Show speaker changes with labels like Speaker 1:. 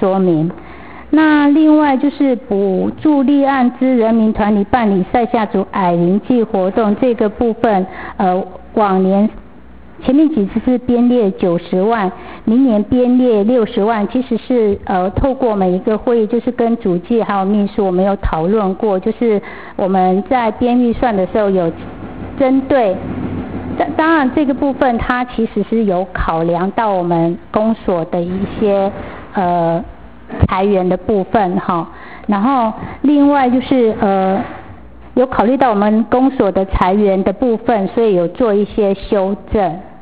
Speaker 1: 说明。那另外就是补助立案之人民团体办理赛夏族矮灵祭活动这个部分，往年前面几次是编列90万，明年编列60万，其实是透过我们一个会议，就是跟主计还有秘书我们有讨论过，就是我们在编预算的时候有针对，当然这个部分它其实是有考量到我们公所的一些裁员的部分哈，然后另外就是有考虑到我们公所的裁员的部分，所以有做一些修正。